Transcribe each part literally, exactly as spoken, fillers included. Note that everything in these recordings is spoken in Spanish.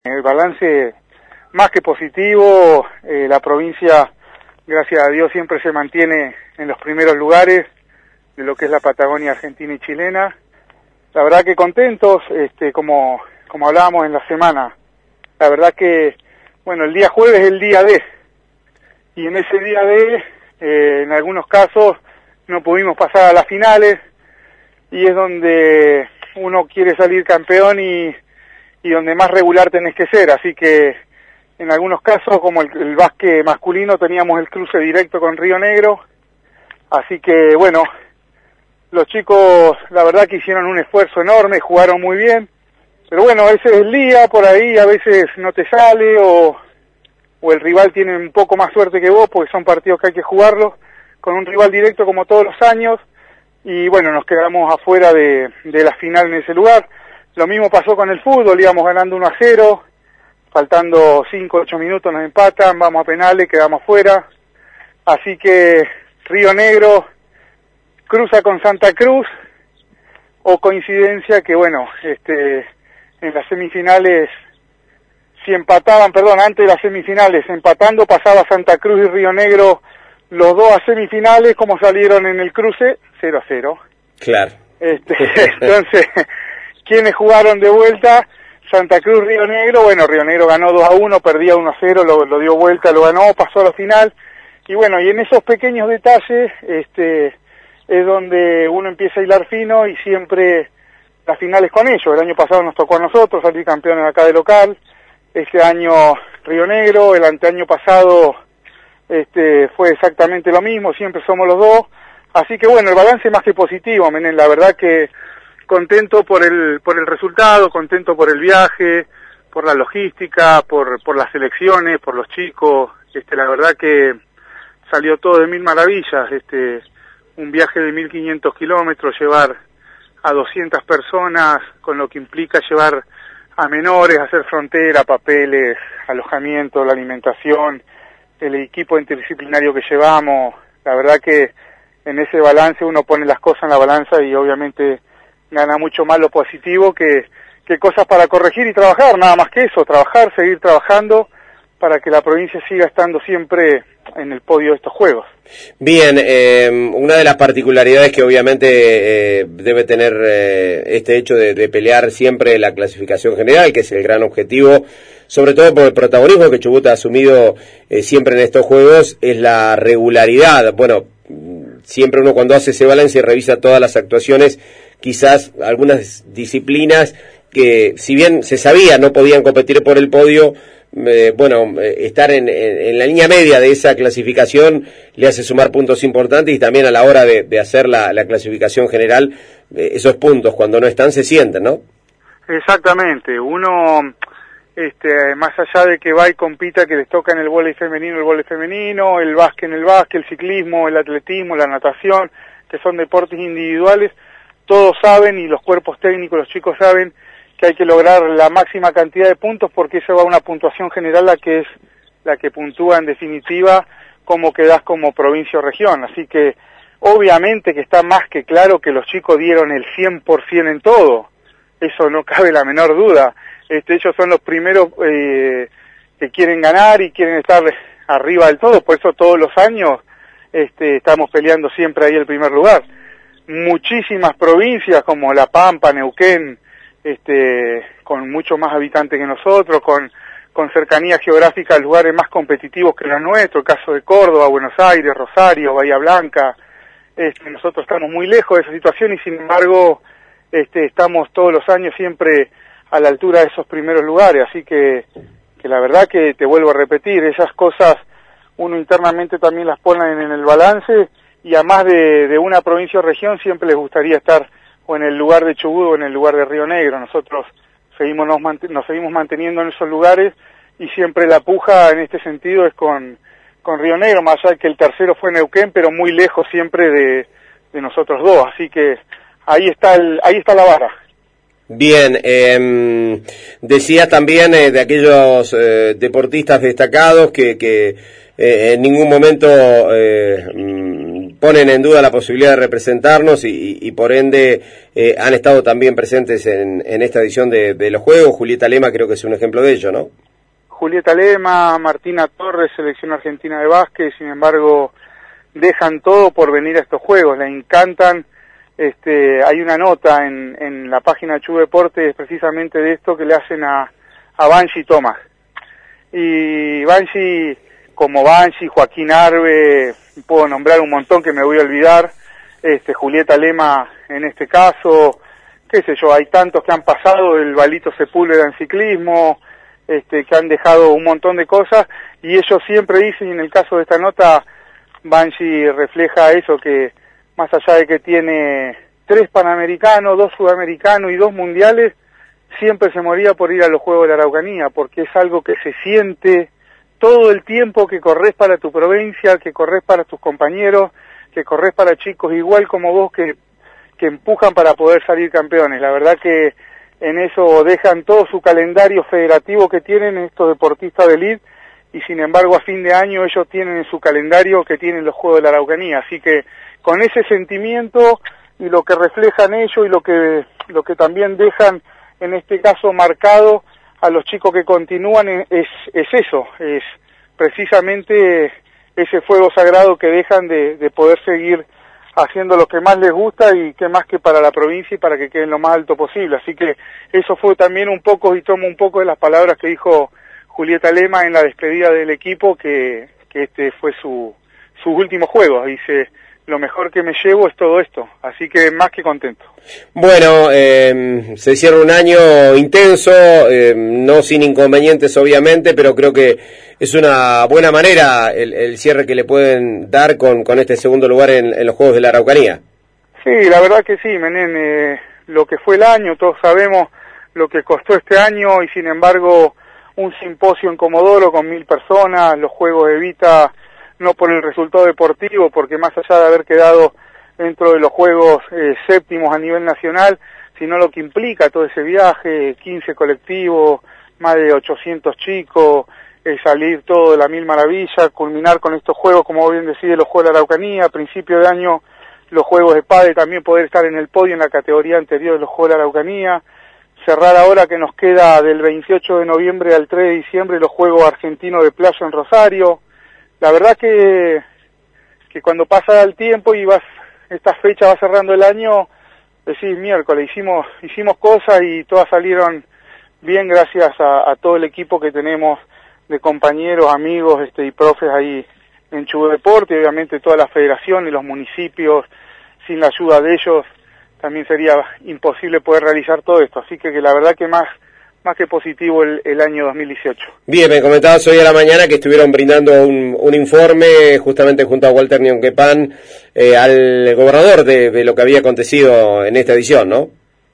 El balance más que positivo, eh, la provincia, gracias a Dios, siempre se mantiene en los primeros lugares de lo que es la Patagonia argentina y chilena. La verdad que contentos, este, como, como hablábamos en la semana. La verdad que, bueno, el día jueves es el día D, y en ese día D, eh, en algunos casos, no pudimos pasar a las finales, y es donde uno quiere salir campeón y, y donde más regular tenés que ser, así que en algunos casos, como el, el básquet masculino, teníamos el cruce directo con Río Negro, así que bueno, los chicos la verdad que hicieron un esfuerzo enorme, jugaron muy bien, pero bueno, ese es el día, por ahí a veces no te sale, o, o el rival tiene un poco más suerte que vos, porque son partidos que hay que jugarlos, con un rival directo como todos los años, y bueno, nos quedamos afuera de, de la final en ese lugar. Lo mismo pasó con el fútbol, íbamos ganando uno a cero, faltando cinco o ocho minutos nos empatan, vamos a penales, quedamos fuera, así que Río Negro cruza con Santa Cruz, o coincidencia que bueno, este, en las semifinales, si empataban, perdón, antes de las semifinales, empatando pasaba Santa Cruz y Río Negro, los dos a semifinales, como salieron en el cruce, cero a cero. Claro. Este, entonces, ¿quiénes jugaron de vuelta? Santa Cruz, Río Negro. Bueno, Río Negro ganó dos a uno, perdía uno a cero, lo, lo dio vuelta, lo ganó, pasó a la final. Y bueno, y en esos pequeños detalles, este, es donde uno empieza a hilar fino, y siempre las finales con ellos. El año pasado nos tocó a nosotros salir campeones acá de local, este año Río Negro, el anteaño pasado este, fue exactamente lo mismo, siempre somos los dos. Así que bueno, el balance más que positivo, Menem, la verdad que contento por el por el resultado, contento por el viaje, por la logística, por por las elecciones, por los chicos. Este, la verdad que salió todo de mil maravillas. Este, un viaje de mil quinientos kilómetros, llevar a doscientas personas, con lo que implica llevar a menores, hacer frontera, papeles, alojamiento, la alimentación, el equipo interdisciplinario que llevamos. La verdad que en ese balance uno pone las cosas en la balanza y obviamente gana mucho más lo positivo que, que cosas para corregir y trabajar, nada más que eso, trabajar, seguir trabajando para que la provincia siga estando siempre en el podio de estos Juegos. Bien, eh, una de las particularidades que obviamente eh, debe tener eh, este hecho de, de pelear siempre la clasificación general, que es el gran objetivo, sobre todo por el protagonismo que Chubut ha asumido eh, siempre en estos Juegos, es la regularidad. Bueno, siempre uno cuando hace ese balance y revisa todas las actuaciones, quizás algunas disciplinas que si bien se sabía no podían competir por el podio, eh, bueno, eh, estar en, en, en la línea media de esa clasificación le hace sumar puntos importantes, y también a la hora de, de hacer la, la clasificación general, eh, esos puntos cuando no están se sienten, ¿no? Exactamente, uno, este, más allá de que va y compita, que les toca en el vóley femenino, el vóley femenino, el básquet en el básquet, el ciclismo, el atletismo, la natación, que son deportes individuales, todos saben, y los cuerpos técnicos, los chicos saben, que hay que lograr la máxima cantidad de puntos, porque eso va a una puntuación general, la que es la que puntúa en definitiva cómo quedás como provincia o región. Así que obviamente que está más que claro que los chicos dieron el cien por ciento en todo, eso no cabe la menor duda. Este, ellos son los primeros eh, que quieren ganar y quieren estar arriba del todo, por eso todos los años este, estamos peleando siempre ahí el primer lugar. Muchísimas provincias como La Pampa, Neuquén, este, con muchos más habitantes que nosotros, con, con cercanía geográfica a lugares más competitivos que los nuestros, el caso de Córdoba, Buenos Aires, Rosario, Bahía Blanca. Este, nosotros estamos muy lejos de esa situación y sin embargo este, estamos todos los años siempre a la altura de esos primeros lugares, así que, que la verdad que te vuelvo a repetir, esas cosas uno internamente también las pone en, en el balance, y a más de, de una provincia o región siempre les gustaría estar o en el lugar de Chubut o en el lugar de Río Negro. Nosotros seguimos nos, nos seguimos manteniendo en esos lugares, y siempre la puja en este sentido es con, con Río Negro, más allá de que el tercero fue Neuquén, pero muy lejos siempre de, de nosotros dos, así que ahí está el, ahí está la vara. Bien, eh, decía también eh, de aquellos eh, deportistas destacados que, que eh, en ningún momento eh, ponen en duda la posibilidad de representarnos y, y, y por ende eh, han estado también presentes en, en esta edición de, de los Juegos. Julieta Lema creo que es un ejemplo de ello, ¿no? Julieta Lema, Martina Torres, selección argentina de básquet, sin embargo dejan todo por venir a estos Juegos, le encantan. Este, hay una nota en, en la página de Chu Deportes precisamente de esto que le hacen a, a Banji Thomas. Y Banji, como Banji, Joaquín Arbe, puedo nombrar un montón que me voy a olvidar, este, Julieta Lema en este caso, qué sé yo, hay tantos que han pasado, el Balito Sepúlveda en ciclismo, este, que han dejado un montón de cosas, y ellos siempre dicen, y en el caso de esta nota, Banji refleja eso, que más allá de que tiene tres panamericanos, dos sudamericanos y dos mundiales, siempre se moría por ir a los Juegos de la Araucanía, porque es algo que se siente todo el tiempo, que corres para tu provincia, que corres para tus compañeros, que corres para chicos igual como vos que, que empujan para poder salir campeones. La verdad que en eso dejan todo su calendario federativo que tienen estos deportistas de elite, y sin embargo a fin de año ellos tienen en su calendario que tienen los Juegos de la Araucanía, así que con ese sentimiento y lo que reflejan ellos y lo que lo que también dejan en este caso marcado a los chicos que continúan es, es eso, es precisamente ese fuego sagrado que dejan de, de poder seguir haciendo lo que más les gusta y que más que para la provincia y para que queden lo más alto posible. Así que eso fue también un poco, y tomo un poco de las palabras que dijo Julieta Lema en la despedida del equipo, que, que este fue su sus últimos juegos. Dice, lo mejor que me llevo es todo esto, así que más que contento. Bueno, eh, se cierra un año intenso, eh, no sin inconvenientes obviamente, pero creo que es una buena manera el, el cierre que le pueden dar con, con este segundo lugar en, en los Juegos de la Araucanía. Sí, la verdad que sí, Menem, eh, lo que fue el año, todos sabemos lo que costó este año, y sin embargo un simposio en Comodoro con mil personas, los Juegos Evita, no por el resultado deportivo, porque más allá de haber quedado dentro de los Juegos eh, séptimos a nivel nacional, sino lo que implica todo ese viaje, quince colectivos, más de ochocientos chicos, eh, salir todo de la mil maravilla, culminar con estos Juegos, como bien decide los Juegos de la Araucanía, a principio de año los Juegos de Padre, también poder estar en el podio en la categoría anterior de los Juegos de la Araucanía, cerrar ahora que nos queda del veintiocho de noviembre al tres de diciembre los Juegos Argentinos de Playa en Rosario. La verdad que, que cuando pasa el tiempo y vas, esta fecha va cerrando el año, decís miércoles, hicimos, hicimos cosas y todas salieron bien gracias a, a todo el equipo que tenemos de compañeros, amigos este, y profes ahí en Chu Deporte, y obviamente toda la federación y los municipios. Sin la ayuda de ellos también sería imposible poder realizar todo esto, así que, que la verdad que más más que positivo el, el año dos mil dieciocho. Bien, me comentabas hoy a la mañana que estuvieron brindando un, un informe justamente junto a Walter Ñonquepán eh, al gobernador de, de lo que había acontecido en esta edición, ¿no?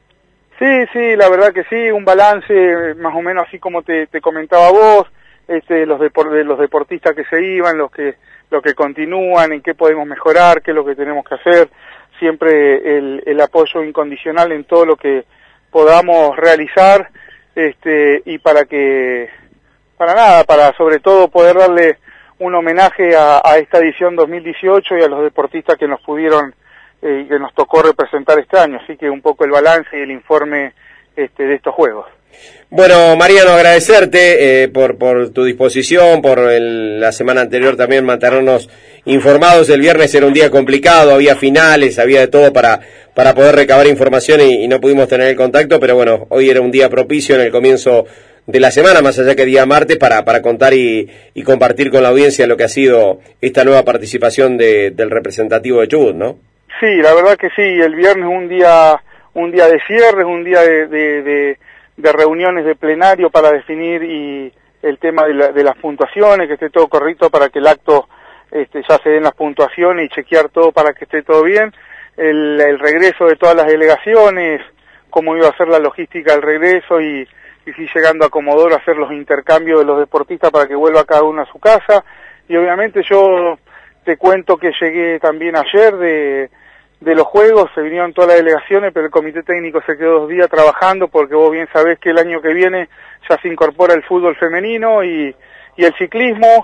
Sí, sí, la verdad que sí, un balance más o menos así como te, te comentaba vos, este, los depor de los deportistas que se iban, los que los que continúan, en qué podemos mejorar, qué es lo que tenemos que hacer, siempre el, el apoyo incondicional en todo lo que podamos realizar. Este, y para que, para nada, para sobre todo poder darle un homenaje a, a esta edición dos mil dieciocho y a los deportistas que nos pudieron eh, y que nos tocó representar este año, así que un poco el balance y el informe este, de estos Juegos. Bueno, Mariano, agradecerte eh, por, por tu disposición, por el, la semana anterior también mantenernos informados. El viernes era un día complicado, había finales, había de todo para, para poder recabar información y, y no pudimos tener el contacto, pero bueno, hoy era un día propicio en el comienzo de la semana, más allá que día martes, para, para contar y, y compartir con la audiencia lo que ha sido esta nueva participación de, del representativo de Chubut, ¿no? Sí, la verdad que sí, el viernes un día, un día de cierre, un día de... de, de de reuniones de plenario para definir y el tema de, la, de las puntuaciones, que esté todo correcto para que el acto este, ya se den las puntuaciones y chequear todo para que esté todo bien, el, el regreso de todas las delegaciones, cómo iba a ser la logística del regreso y, y si llegando a Comodoro a hacer los intercambios de los deportistas para que vuelva cada uno a su casa. Y obviamente yo te cuento que llegué también ayer de... de los Juegos, se vinieron todas las delegaciones, pero el comité técnico se quedó dos días trabajando porque vos bien sabés que el año que viene ya se incorpora el fútbol femenino y, y el ciclismo,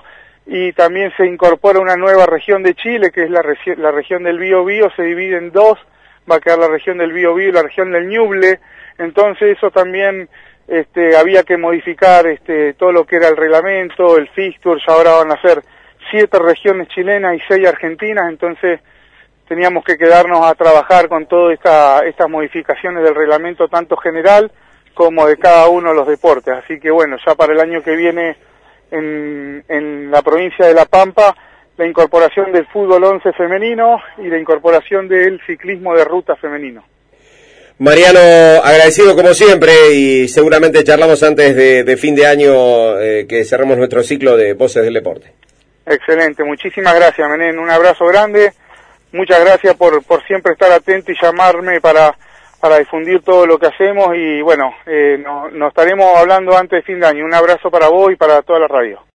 y también se incorpora una nueva región de Chile, que es la, regi la región del Biobío, se divide en dos, va a quedar la región del Biobío y la región del Ñuble. Entonces eso también este, había que modificar este, todo lo que era el reglamento, el fixture, ya ahora van a ser siete regiones chilenas y seis argentinas, entonces teníamos que quedarnos a trabajar con todas esta, estas modificaciones del reglamento, tanto general como de cada uno de los deportes. Así que bueno, ya para el año que viene en, en la provincia de La Pampa, la incorporación del fútbol once femenino y la incorporación del ciclismo de ruta femenino. Mariano, agradecido como siempre y seguramente charlamos antes de, de fin de año eh, que cerremos nuestro ciclo de Voces del Deporte. Excelente, muchísimas gracias, Menem, un abrazo grande, muchas gracias por, por siempre estar atento y llamarme para, para difundir todo lo que hacemos y bueno, eh, nos, nos estaremos hablando antes de fin de año. Un abrazo para vos y para toda la radio.